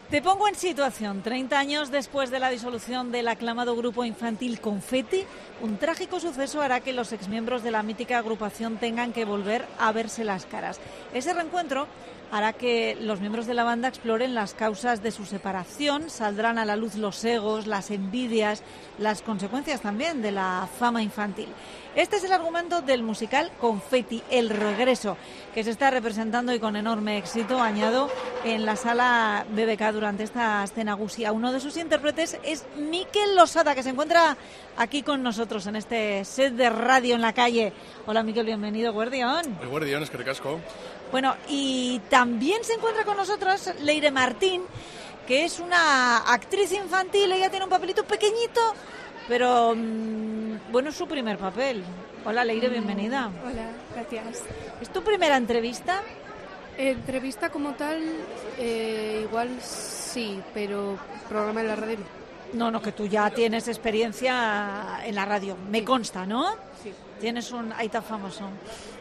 Te pongo en situación. 30 años después de la disolución del aclamado grupo infantil Confetti, un trágico suceso hará que los exmiembros de la mítica agrupación tengan que volver a verse las caras. Ese reencuentro hará que los miembros de la banda exploren las causas de su separación, saldrán a la luz los egos, las envidias, las consecuencias también de la fama infantil. Este es el argumento del musical Confetti, El Regreso, que se está representando y con enorme éxito, añado, en la sala BBK durante esta escenagusia. Uno de sus intérpretes es Mikel Losada, que se encuentra aquí con nosotros en este set de radio en la calle. Hola Mikel, bienvenido, Guardión. Guardión, es que recasco. Bueno, y también se encuentra con nosotros Leire Martín, que es una actriz infantil. Ella tiene un papelito pequeñito, pero bueno, es su primer papel. Hola Leire, bienvenida. Hola, gracias. ¿Es tu primera entrevista? Entrevista como tal, igual sí, pero programa de la radio no. No, que tú ya tienes experiencia en la radio, me consta, ¿no? Sí. Tienes un aita famoso.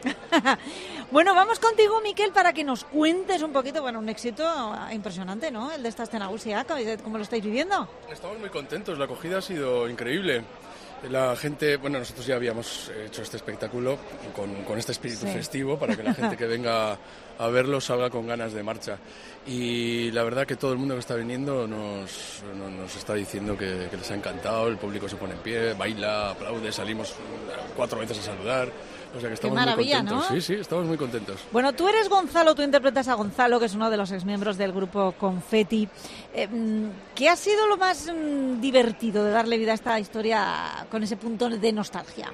Bueno, vamos contigo, Mikel, para que nos cuentes un poquito, bueno, un éxito impresionante, ¿no? El de esta escenagusia, ¿cómo lo estáis viviendo? Estamos muy contentos, la acogida ha sido increíble. La gente, bueno, nosotros ya habíamos hecho este espectáculo con este espíritu festivo para que la gente que venga a verlo salga con ganas de marcha. Y la verdad que todo el mundo que está viniendo nos está diciendo que les ha encantado, el público se pone en pie, baila, aplaude, salimos 4 veces a saludar. O sea que estamos muy contentos. ¿No? Sí, estamos muy contentos. Bueno, tú eres Gonzalo, tú interpretas a Gonzalo, que es uno de los exmiembros del grupo Confetti. ¿Qué ha sido lo más divertido de darle vida a esta historia con ese punto de nostalgia?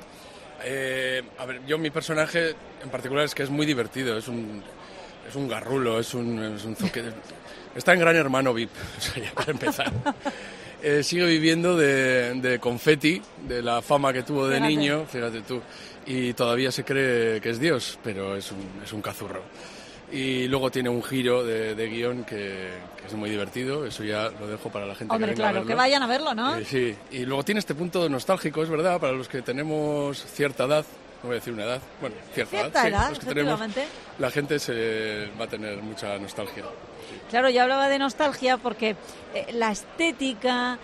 A ver, mi personaje en particular es que es muy divertido, es un garrulo, es un zoquete. Está en Gran Hermano VIP, o sea, ya para empezar. Sigue viviendo de Confetti, de la fama que tuvo de niño, fíjate tú, y todavía se cree que es Dios, pero es un cazurro. Y luego tiene un giro de guión que es muy divertido, eso ya lo dejo para la gente que venga a verlo. Que vayan a verlo, ¿no? Sí, y luego tiene este punto nostálgico, es verdad, para los que tenemos cierta edad, no voy a decir una edad, bueno, cierta edad, los que tenemos, la gente se va a tener mucha nostalgia. Sí. Claro, yo hablaba de nostalgia porque la estética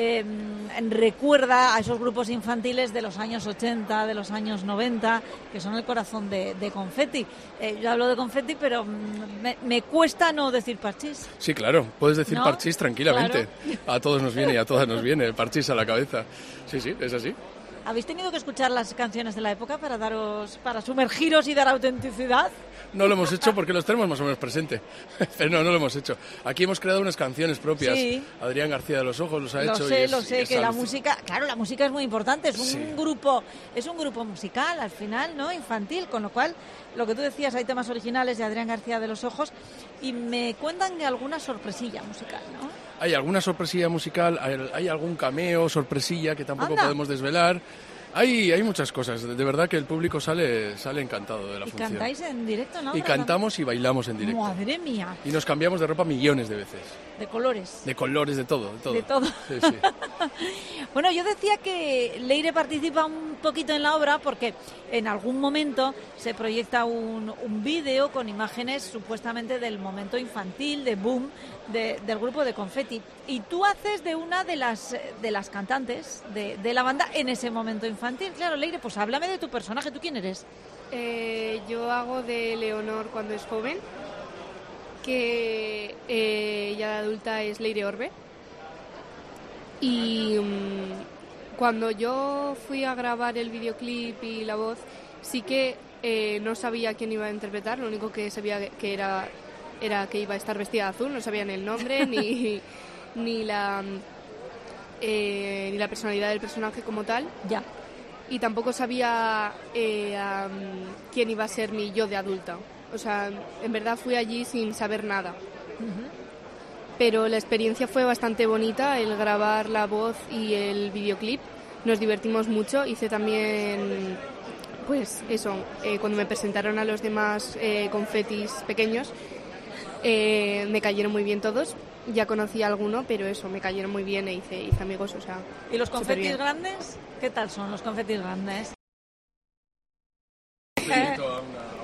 recuerda a esos grupos infantiles de los años 80, de los años 90, que son el corazón de Confetti. Yo hablo de Confetti, pero me cuesta no decir parchís. Sí, claro, puedes decir parchís tranquilamente. Claro. A todos nos viene y a todas nos viene el parchís a la cabeza. Sí, es así. ¿Habéis tenido que escuchar las canciones de la época para sumergiros y dar autenticidad? No lo hemos hecho porque los tenemos más o menos presente, pero no lo hemos hecho. Aquí hemos creado unas canciones propias. Sí. Adrián García de los Ojos los ha hecho. Lo sé, que la música, claro, la música es muy importante, es un grupo musical al final, ¿no? Infantil, con lo cual, lo que tú decías, hay temas originales de Adrián García de los Ojos y me cuentan de alguna sorpresilla musical, ¿no? Hay alguna sorpresilla musical, hay algún cameo, sorpresilla que tampoco podemos desvelar. Hay muchas cosas, de verdad que el público sale encantado de la función. ¿Y cantáis en directo, no? Y cantamos y bailamos en directo. ¡Madre mía! Y nos cambiamos de ropa millones de veces. ¿De colores? De colores, de todo. De todo. Sí. Bueno, yo decía que Leire participa un poquito en la obra porque en algún momento se proyecta un vídeo con imágenes supuestamente del momento infantil, de boom, del grupo de Confetti. Y tú haces de una de las cantantes de la banda en ese momento infantil. Claro, Leire, pues háblame de tu personaje. ¿Tú quién eres? Yo hago de Leonor cuando es joven, que ya de adulta es Leire Orbe. Y cuando yo fui a grabar el videoclip y la voz, sí que no sabía quién iba a interpretar, lo único que sabía que era que iba a estar vestida de azul, no sabían el nombre ni la personalidad del personaje como tal. Ya. Y tampoco sabía quién iba a ser mi yo de adulta. O sea, en verdad fui allí sin saber nada. Uh-huh. Pero la experiencia fue bastante bonita, el grabar la voz y el videoclip. Nos divertimos mucho. Hice también, pues eso, cuando me presentaron a los demás confetis pequeños, me cayeron muy bien todos. Ya conocí a alguno, pero eso, me cayeron muy bien e hice amigos, o sea... ¿Y los confetis grandes? ¿Qué tal son los confetis grandes?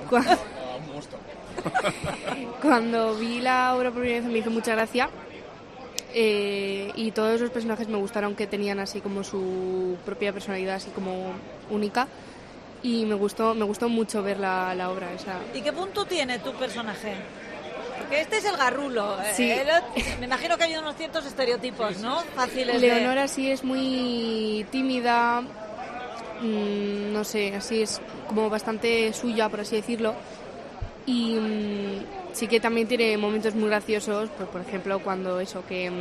Cuando vi la obra por primera vez me hizo mucha gracia y todos los personajes me gustaron, que tenían así como su propia personalidad, así como única, y me gustó mucho ver la obra esa. ¿Y qué punto tiene tu personaje? Porque este es el garrulo. Sí. Me imagino que hay unos ciertos estereotipos, ¿no? Fáciles Leonora sí es muy tímida, no sé, así es como bastante suya, por así decirlo. Y sí que también tiene momentos muy graciosos, pues por ejemplo cuando eso, que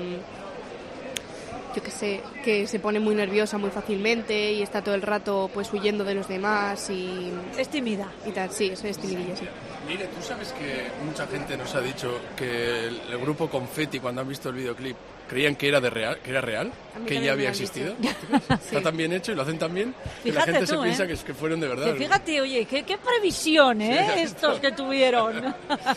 yo qué sé, que se pone muy nerviosa muy fácilmente y está todo el rato pues huyendo de los demás y... Es tímida. Y tal, sí, es timidilla, sí. Mire, tú sabes que mucha gente nos ha dicho que el grupo Confetti, cuando han visto el videoclip, creían que era real, que ya había existido. Sí. Está tan bien hecho y lo hacen tan bien que Fíjate la gente tú, se piensa que fueron de verdad. Que fíjate, oye, qué previsión, Sí, estos que tuvieron.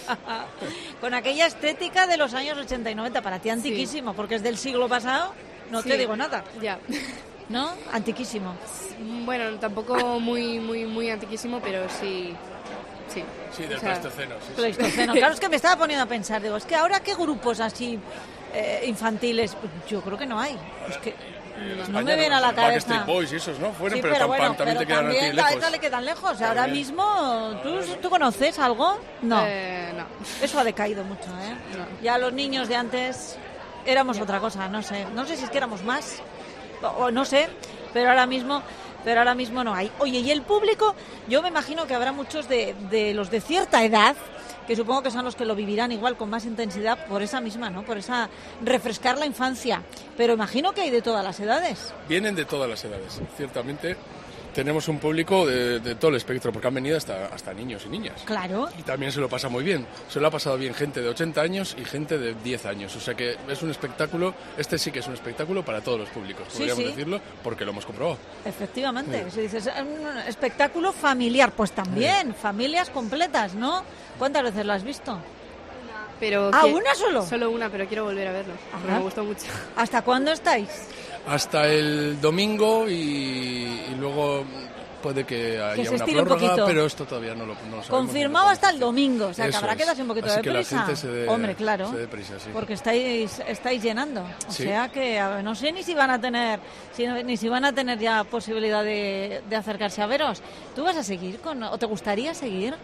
Con aquella estética de los años 80 y 90, para ti antiquísimo, porque es del siglo pasado, no Sí. te digo nada. Ya. ¿No? Antiquísimo. Bueno, tampoco muy antiquísimo, pero sí. Sí, Sí, del o sea, Pleistoceno. Sí, sí. Pleistoceno. Claro, es que me estaba poniendo a pensar, digo, es que ahora qué grupos así infantiles, yo creo que no hay. Es que En no España, me viene a la Backstreet cabeza. Boys y esos, ¿no? Fueron, Sí, pero bueno, también te pero quedan a ti también lejos. le quedan lejos. Ahora También. mismo, ¿tú conoces algo? No. No. Eso ha decaído mucho, ¿eh? No. Ya los niños de antes éramos otra cosa, no sé. No sé si es que éramos más, o no sé, pero ahora mismo no hay. Oye, y el público, yo me imagino que habrá muchos de los de cierta edad, que supongo que son los que lo vivirán igual con más intensidad por esa misma, ¿no? Por esa refrescar la infancia. Pero imagino que hay de todas las edades. Vienen de todas las edades, ciertamente. Tenemos un público de todo el espectro, porque han venido hasta niños y niñas. Claro. Y también se lo pasa muy bien. Se lo ha pasado bien gente de 80 años y gente de 10 años. O sea que es un espectáculo, este sí que es un espectáculo para todos los públicos, podríamos decirlo, porque lo hemos comprobado. Efectivamente. Si dices, un espectáculo familiar, pues también, familias completas, ¿no? ¿Cuántas veces lo has visto? Pero ¿Una solo? Solo una, pero quiero volver a verlo. Ajá. Me gustó mucho. ¿Hasta cuándo estáis? Hasta el domingo y luego puede que haya se una estire un prórroga, poquito. pero esto todavía no lo sabemos. Confirmado hasta el domingo, o sea que Eso habrá que es. darse un poquito Así de que la prisa. gente se dé- Hombre, claro. se dé prisa, sí. Porque estáis llenando. O Sí. sea que no sé ni si van a tener ya posibilidad de acercarse a veros. ¿Tú vas a seguir o te gustaría seguir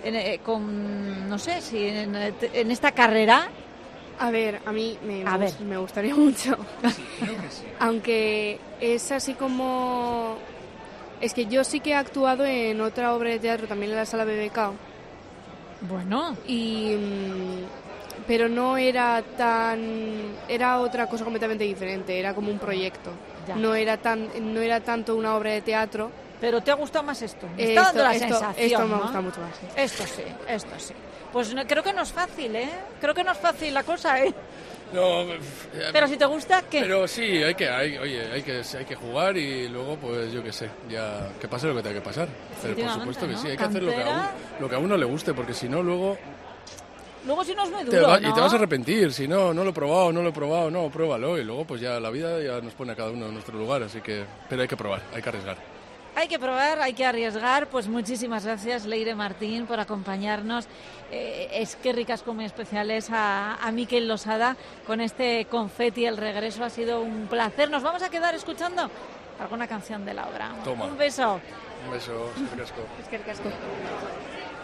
no sé, si en esta carrera? A ver, a mí A ver. me gustaría mucho. Creo que sí. Aunque es así como... Es que yo sí que he actuado en otra obra de teatro, también en la Sala BBK. Bueno, Pero no era tan... Era otra cosa completamente diferente, era como un proyecto. Ya. No era tanto una obra de teatro. pero ¿te ha gustado más esto? Me está dando la sensación, esto me ¿no? gusta mucho más. Sí. Esto sí. Pues creo que no es fácil, ¿eh? Creo que no es fácil la cosa, ¿eh? No, Pero si te gusta, ¿qué? Pero sí, hay que jugar y luego, pues yo qué sé, ya que pase lo que tenga que pasar. Pero por Efectivamente, supuesto que ¿no? sí, hay que hacer lo que a uno le guste, porque si no, luego Luego si no es muy duro, ¿no? y te vas a arrepentir. Si no lo he probado, no, pruébalo. Y luego, pues ya la vida ya nos pone a cada uno en nuestro lugar, así que... Pero hay que probar, hay que arriesgar. Hay que probar, hay que arriesgar. Pues muchísimas gracias, Leire Martín, por acompañarnos. Es que ricas como especiales a Mikel Losada con este Confetti, el regreso. Ha sido un placer. Nos vamos a quedar escuchando alguna canción de la obra. Toma. Un beso. Un beso, es Es que el casco.